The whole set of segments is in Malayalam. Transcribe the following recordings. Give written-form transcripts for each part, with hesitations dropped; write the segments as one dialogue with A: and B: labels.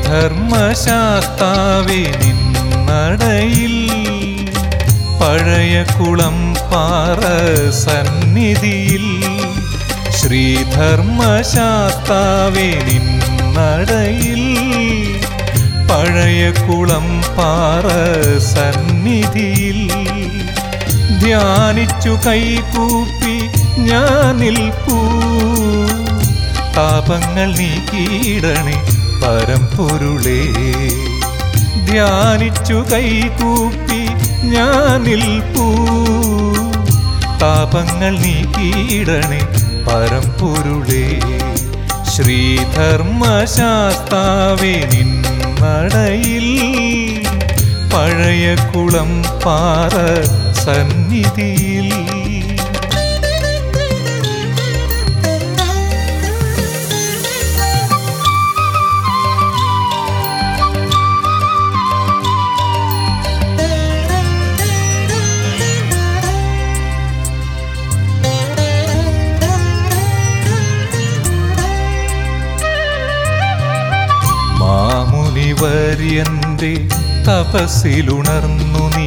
A: ശ്രീധർമ്മശാസ്താവേ നിന്നടയിൽ പഴയ കുളം പാറ സന്നിധിയിൽ ശ്രീധർമ്മശാസ്താവേ നിന്നടയിൽ പഴയ കുളം പാറ സന്നിധിയിൽ ധ്യാനിച്ചു കൈകൂപ്പി ഞാൻ നിൽപ്പൂ താപങ്ങൾ നീക്കിയിടണേ പരമ്പൊരുളേ ധ്യാനിച്ചു കൈകൂപ്പി ഞാൻ നിൽപ്പൂ താപങ്ങൾ നീക്കിയിടണേ പരമ്പൊരുളേ ശ്രീധർമ്മശാസ്താവേ നിന്നടയിൽ പഴയ കുളം പാറ സന്നിധിയിൽ മാമുനിവര്യന്റെ തപസ്സിലുണർന്നു നീ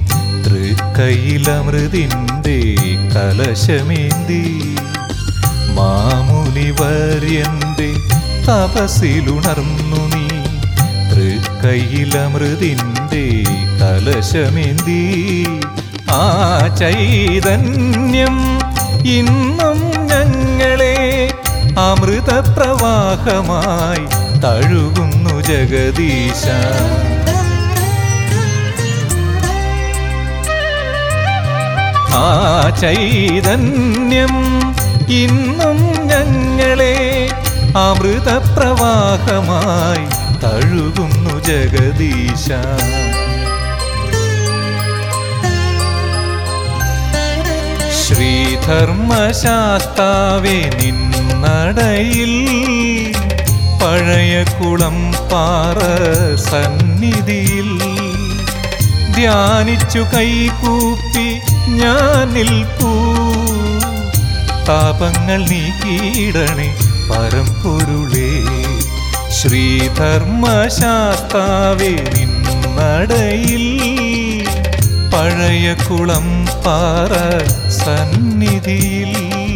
A: തൃക്കൈലമൃതിന്റെ കലശമേന്തി മാമുനിവര്യന്റെ തപസ്സിലുണർന്നു നീ തൃക്കൈലമൃതിന്റെ കലശമേന്തി ആ ചൈതന്യം ഇന്നും ഞങ്ങളെ അമൃതപ്രവാഹമായി തഴുകുന്നു ജഗദീശ ആ ചൈതന്യം ഇന്നും ഞങ്ങളെ അമൃതപ്രവാഹമായി തഴുകുന്നു ജഗദീശ ശ്രീധർമ്മശാസ്താവേ നിന്നടയിൽ പഴയ കുളം പാറ സന്നിധിയിൽ ധ്യാനിച്ചു കൈകൂപ്പി ഞാൻ നിൽപ്പൂ താപങ്ങൾ നീക്കിയിടണേ പരമ്പൊരുളേ ശ്രീധർമ്മശാസ്താവേ നിന്നടയിൽ പഴയ കുളം പാറ സന്നിധിയിൽ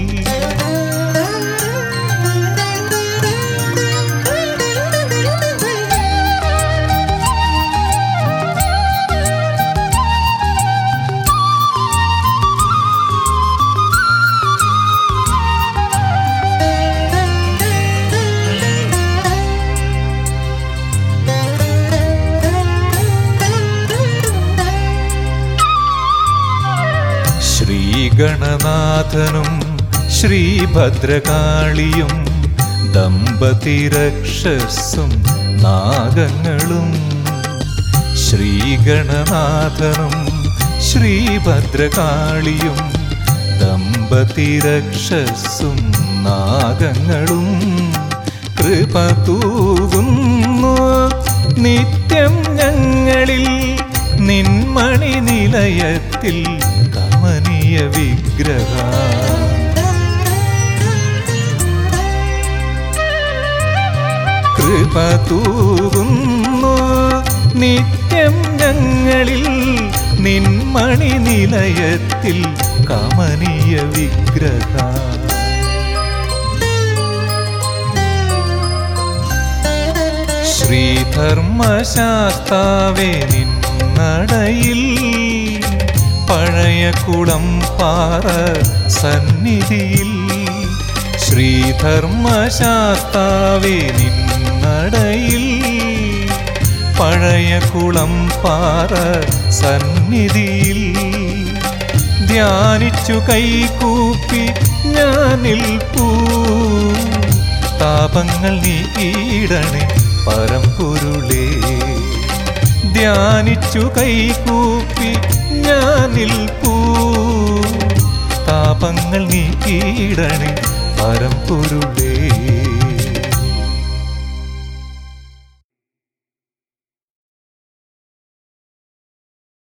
A: ശ്രീഗണനാഥനും ശ്രീഭദ്രകാളിയും ദമ്പതിരക്ഷസും നാഗങ്ങളും ശ്രീഗണനാഥനും ശ്രീഭദ്രകാളിയും ദമ്പതിരക്ഷസും നാഗങ്ങളും കൃപ തൂകുന്നു നിത്യം ഞങ്ങളിൽ നിന്മണി നിലയത്തിൽ കമനീയ വിഗ്രഹ കൃപ തൂകുന്നു നിത്യം ഞങ്ങളിൽ നിന്മണി നിലയത്തിൽ കമനീയ വിഗ്രഹ ശ്രീധർമ്മശാസ്താവേ നിന്നടയിൽ പഴയ കുളം പാറ സന്നിധിയിൽ ശ്രീധർമ്മശാസ്താവേ നിന്നടയിൽ പഴയ കുളം പാറ സന്നിധിയിൽ ധ്യാനിച്ചു കൈകൂപ്പി ഞാൻ നിൽപ്പൂ താപങ്ങൾ നീക്കിയിടണേ പരമ്പൊരുളേ ധ്യാനിച്ചു കൈകൂപ്പി ഞാൻ നിൽപ്പൂ താപങ്ങൾ നീക്കിയിടണേ പരമ്പൊരുളേ